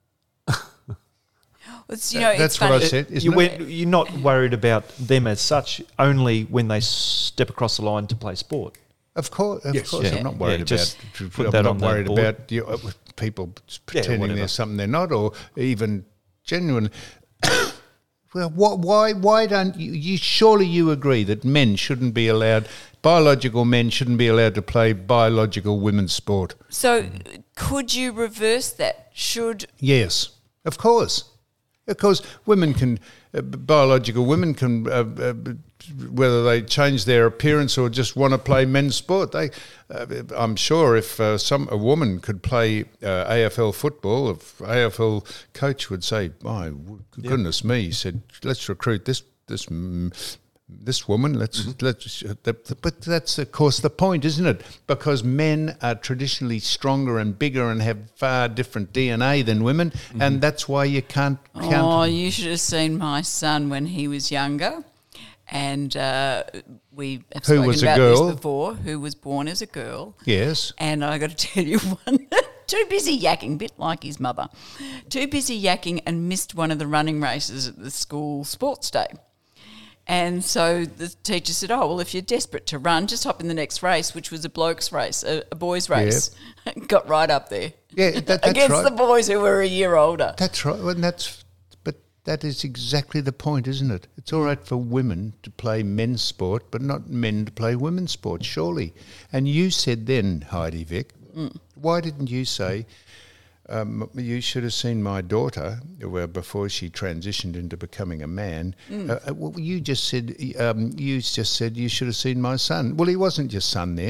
It's, you know, That's it's what funny. I said. Isn't You it? went, you're not worried about them as such, only when they step across the line to play sport. Of course, of Yes. course. Yeah. I'm not Yeah, worried just about. put I'm that not on the worried board. about you know, people pretending whatever. they're something they're not, or even genuine. Well, wh- why? Why don't you, you? Surely you agree that men shouldn't be allowed. Biological men shouldn't be allowed to play biological women's sport. So could you reverse that? Should Yes, of course. Of course, women can, uh, biological women can, uh, uh, whether they change their appearance or just want to play men's sport. They, uh, I'm sure, if uh, some a woman could play uh, A F L football, if A F L coach would say, "My goodness me," he said, "Let's recruit this this." mm, This woman, let's let's. But that's of course the point, isn't it? Because men are traditionally stronger and bigger and have far different D N A than women, and that's why you can't count. Oh, you should have seen my son when he was younger. And uh, we have Who spoken was a about girl? this before, who was born as a girl. Yes, And I got to tell you one, too busy yakking, bit like his mother, too busy yakking and missed one of the running races at the school sports day. And so the teacher said, oh, well, if you're desperate to run, just hop in the next race, which was a bloke's race, a, a boys' race. Got right up there. yeah, that, that's Against right. the boys who were a year older. That's right. Well, and that's but that is exactly the point, isn't it? It's all right for women to play men's sport, but not men to play women's sport, surely. And you said then, Heidi Vic, Mm. why didn't you say? Um, you should have seen my daughter well, before she transitioned into becoming a man. Mm. Uh, uh, well, you just said um, you just said you should have seen my son. Well, he wasn't your son then.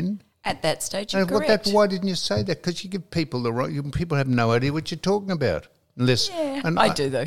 At that stage, you're And what correct. that, why didn't you say that? Because you give people the wrong. You, people have no idea what you're talking about. Unless, yeah, and I do though.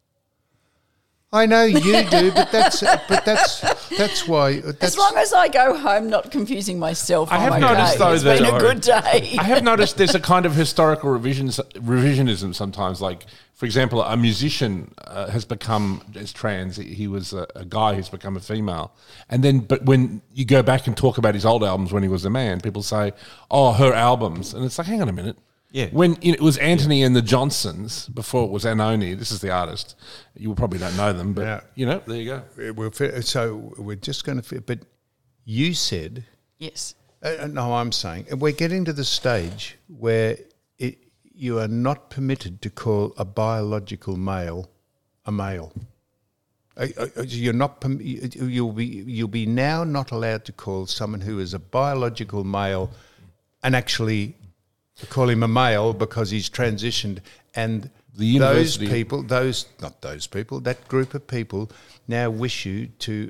I know you do, but that's but that's that's why. That's, As long as I go home not confusing myself, I have I'm noticed, okay. though, it's that- been a good day. I have noticed there's a kind of historical revisions, revisionism sometimes. Like, for example, a musician uh, has become as trans. He, he was a, a guy who's become a female, and then but when you go back and talk about his old albums when he was a man, people say, "Oh, her albums," and it's like, hang on a minute. Yeah. When you know, it was Anthony and the Johnsons before it was Anoni. This is the artist. You probably don't know them, but Yeah. you know, there you go. we're, fi- so we're just going to. But you said. Yes. Uh, no, I'm saying we're getting to the stage where it, you are not permitted to call a biological male a male. Uh, uh, You're not. perm- you- You'll be. You'll be now not allowed to call someone who is a biological male, and actually call him a male because he's transitioned. And The those university- people, those not those people, that group of people now wish you to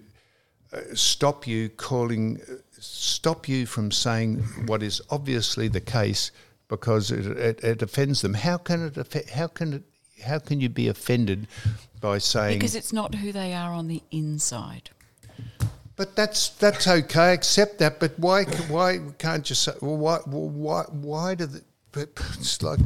stop you calling, stop you from saying what is obviously the case because it, it, it offends them. How can it? Offe- how can it? How can you be offended by saying? Because it's not who they are on the inside. But that's that's okay. Accept that. But why why can't you say? Well, why why why do the? But it's like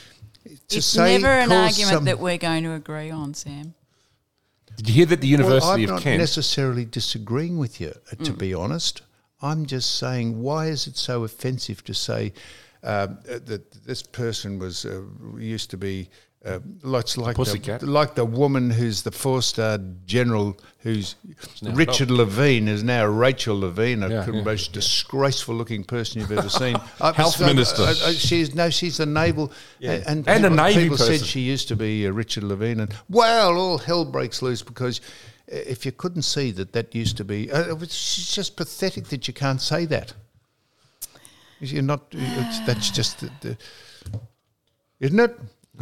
to It's say never an call argument some- that we're going to agree on, Sam. Did you hear that the Well, University I'm of not Kent? necessarily disagreeing with you, uh, to be honest. I'm just saying, why is it so offensive to say um, uh, that this person was uh, used to be? Uh, it's like Pussycat. the, like the woman who's the four-star general, who's now a Richard dog. Levine is now Rachel Levine, a Yeah, yeah, most disgraceful-looking person you've ever seen. I- Health I- minister. I- I- she's no, she's the naval, and, And a people, Navy people said person. she used to be uh, Richard Levine, and well, all hell breaks loose because uh, if you couldn't see that that used to be, uh, it's just pathetic that you can't say that. You're not. It's, that's just the, the, isn't it?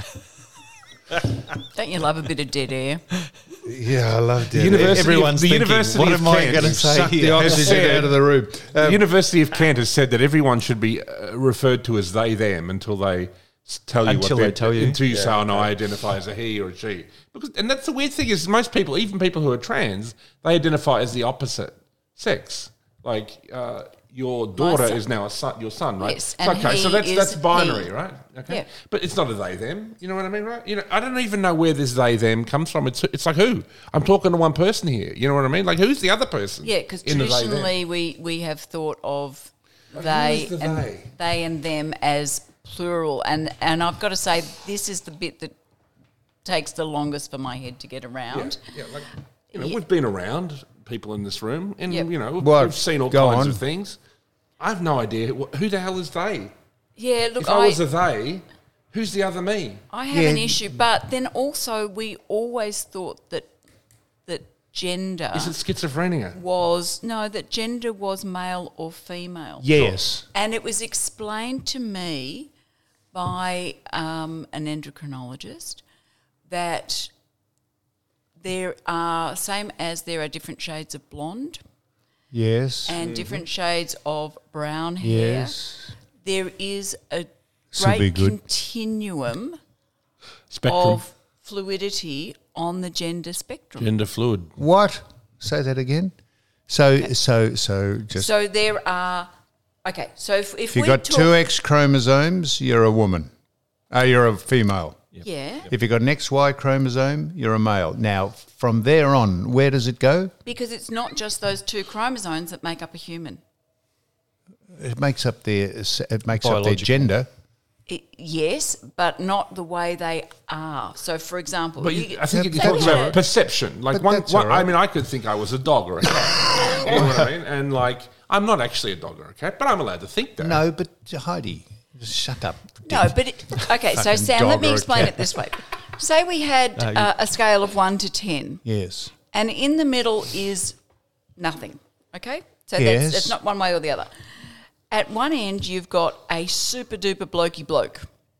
Don't you love a bit of dead air? Yeah, I love The that. University Everyone's of, the thinking, University what of am I Kent gonna say Suck the here? has oxygen said- out of the room. The Um, University of Kent has said that everyone should be uh, referred to as they, them until they s- tell you Until what they they're- tell you. Until you say, oh, no, I identify as a he or a she. Because, and that's the weird thing is most people, even people who are trans, they identify as the opposite sex. Like uh, your daughter son. is now a son, your son, right? Yes, It's and okay, so he that's is that's binary, he. right? Okay, Yeah. but it's not a they them. You know what I mean, right? You know, I don't even know where this they them comes from. It's it's like who? I'm talking to one person here. You know what I mean? Like who's the other person? Yeah, because in the they, them? traditionally we, we have thought of Like, they who is the and they? they and them as plural, and and I've got to say this is the bit that takes the longest for my head to get around. Yeah, like you know, we've been around people in this room, and Yep. you know, we've, Well, we've seen all go kinds on. of things. I have no idea who, who the hell is they. Yeah, look, If I, I, was a they, who's the other me? I have Yeah. an issue, but then also we always thought that that gender Is it schizophrenia? was no, that gender was male or female. yes. And it was explained to me by um, an endocrinologist that there are, same as there are different shades of blonde Yes. and different shades of brown hair, Yes. there is a This'll be great good. continuum Spectrum. of fluidity on the gender spectrum. Gender fluid. What? Say that again. So so so just So there are, okay, so if, if, if you we got talk, two X chromosomes, you're a woman. Uh, you're a female. yeah, If you've got an X Y chromosome, you're a male. Now, from there on, where does it go? because it's not just those two chromosomes that make up a human. It makes up their it makes up their Biological. gender. It, yes, but not the way they are. So, for example, But you, you, I think Yeah, you but talk that's about all right. perception. Like But one, that's one all right. I mean, I could think I was a dog or a cat. You know what I mean? And like, I'm not actually a dog or a cat, but I'm allowed to think that. No, but Heidi, just shut up. no, but it, okay. So, Fucking Sam, let dog me or a explain cat. it this way. Say we had No, you- uh, a scale of one to ten, Yes. and in the middle is nothing. Okay, so Yes. that's, that's not one way or the other. At one end, you've got a super duper blokey bloke.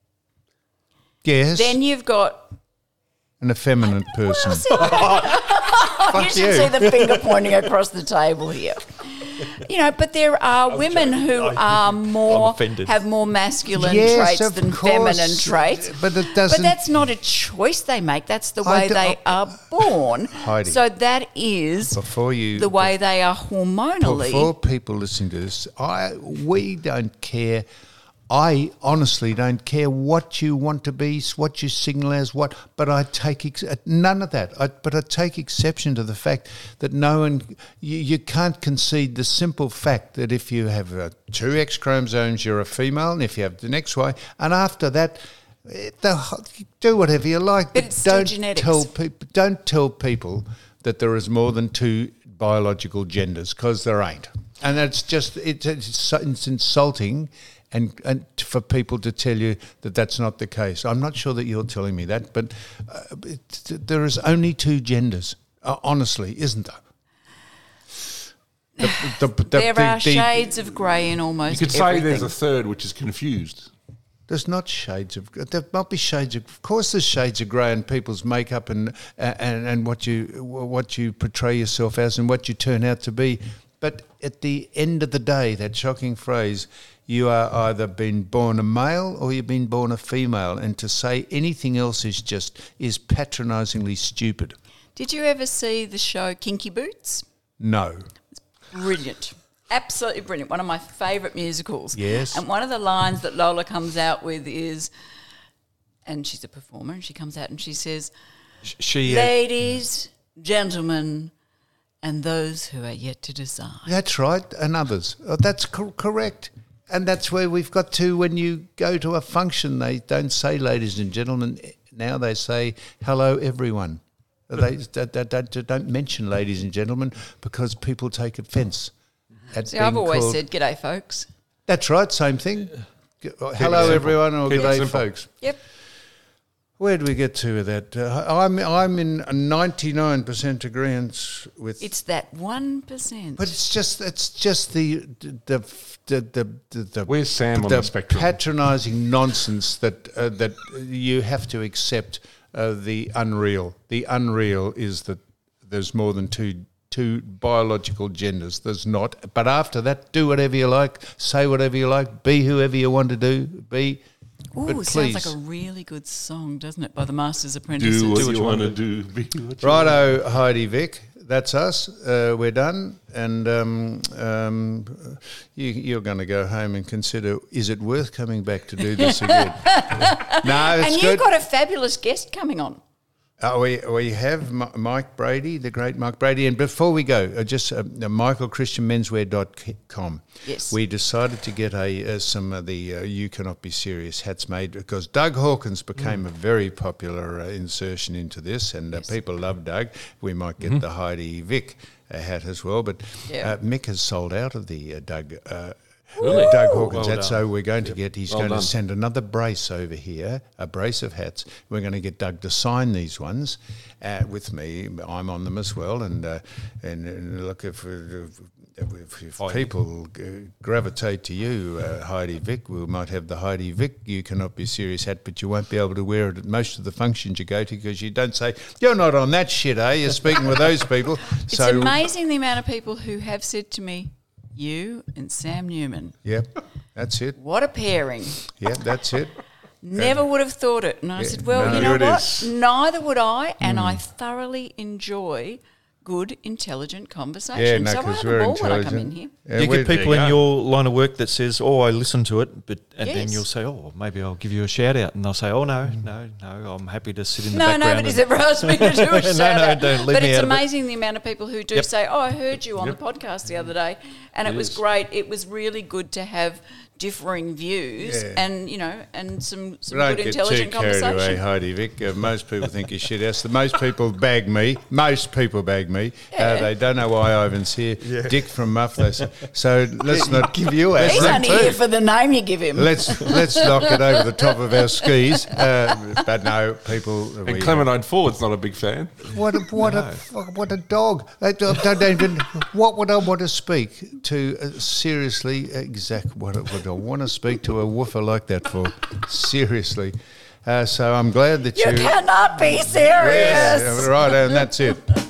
Yes. Then you've got an effeminate person. you should you. see the finger pointing across the table here. you know, but there are women who are more offended. have more masculine Yes, traits of than course. feminine traits. But it doesn't- But that's not a choice they make. That's the I way d- they are born. Heidi, so that is before you- the way they are hormonally. Before people listening to this, I we don't care. I honestly don't care what you want to be, what you signal as, what. But I take ex- none of that. I, but I take exception to the fact that no one, you, you can't concede the simple fact that if you have uh, two X chromosomes, you're a female, and if you have an X Y, and after that, eh, the, do whatever you like. But it's still don't genetics. tell people. Don't tell people that there is more than two biological genders, because there ain't. And it's just it's it's, it's insulting. And, and for people to tell you that that's not the case. I'm not sure that you're telling me that, but uh, it, there is only two genders, uh, honestly, isn't there? The, the, the, there the, are the- shades of grey in almost You could say everything. there's a third which is confused. There's not shades of. There might be shades of. Of course, there's shades of grey in people's makeup and and and what you what you portray yourself as and what you turn out to be. But at the end of the day, that shocking phrase, you are either been born a male or you've been born a female, and to say anything else is just is patronisingly stupid. Did you ever see the show Kinky Boots? No. Brilliant. Absolutely brilliant. One of my favourite musicals. Yes. And one of the lines that Lola comes out with is, and she's a performer, and she comes out and she says, Sh- She, uh, ladies, gentlemen, and those who are yet to decide. That's right, and others. Oh, that's co- correct. And that's where we've got to, when you go to a function, they don't say ladies and gentlemen. Now they say hello, everyone. They, they, they, they don't mention ladies and gentlemen because people take offence at See, being I've always called- said, g'day, folks. That's right, same thing. G- Hello, everyone, or Keep it g'day, simple. folks. Yep. Where do we get to with that? Uh, I'm I'm in ninety-nine percent agreement with. It's that one percent. But it's just it's just the the the the, the, the Where's Sam on the the spectrum? patronising nonsense that uh, that you have to accept uh, the unreal. The unreal is that there's more than two two biological genders. There's not. But after that, do whatever you like, say whatever you like, be whoever you want to do, be. Ooh, but sounds like please. a really good song, doesn't it, by the Masters Apprentices? Do what, what you you want to wanna do. Be what you Righto, Heidi Vic. That's us. Uh, we're done, and um, um, you, you're going to go home and consider: is it worth coming back to do this again? No, it's and good. you've got a fabulous guest coming on. Uh, we we have M- Mike Brady, the great Mike Brady, and before we go, uh, just uh, michael christian menswear dot com. Yes. We decided to get a uh, some of the uh, "You Cannot Be Serious" hats made because Doug Hawkins became a very popular uh, insertion into this, and uh, people love Doug. We might get the Heidi Vic uh, hat as well, but Yeah. uh, Mick has sold out of the uh, Doug. Uh, Really? Doug Hawkins Well hat, so done. we're going to get, he's Well going done. to send another brace over here, a brace of hats. We're going to get Doug to sign these ones uh, with me. I'm on them as well. And uh, and, and look, if, if, if, if people g- gravitate to you, uh, Heidi Vic, we might have the Heidi Vic "You Cannot Be Serious" hat, but you won't be able to wear it at most of the functions you go to because you don't say, "You're not on that shit, eh?" You're speaking with those people. It's so, amazing the amount of people who have said to me, you and Sam Newman, Yep, that's it. what a pairing. Yep, that's it. Never would have thought it. And I Yeah, said, well, no, you know here it what? is. Neither would I. And I thoroughly enjoy good, intelligent conversation. Yeah, no, so I because have we're a ball when I come intelligent. in here. Yeah, you we- get people there you in go. your line of work that says, "Oh, I listened to it," but and then Yes. you'll say, "Oh, maybe I'll give you a shout out," and they'll say, "Oh no, no, no, I'm happy to sit in the No, background." nobody's and- ever asked me to do a No, shout no, out. don't leave But me it's out of it. amazing the amount of people who do Yep. say, oh, I heard you on Yep. the podcast the other day. And it, It was is. great. It was really good to have differing views Yeah. and, you know, and some, some Don't good, get intelligent too carried conversation. away, Heidi Vic. Uh, most people think you're shit ass. The most people bag me. Most people bag me. Yeah. Uh, they don't know why Ivan's here. Dick from Muff. They say. So let's not give you a. He's only here for the name you give him. Let's let's knock it over the top of our skis. Uh, but no, people. we- And Clementine Ford's not a big fan. What a, what a what a dog! I don't, don't even. What would I want to speak to? Uh, seriously, exact. What would I want to speak to a woofer like that for? Seriously. Uh, so I'm glad that You you. cannot be serious. Yeah, right, and that's it.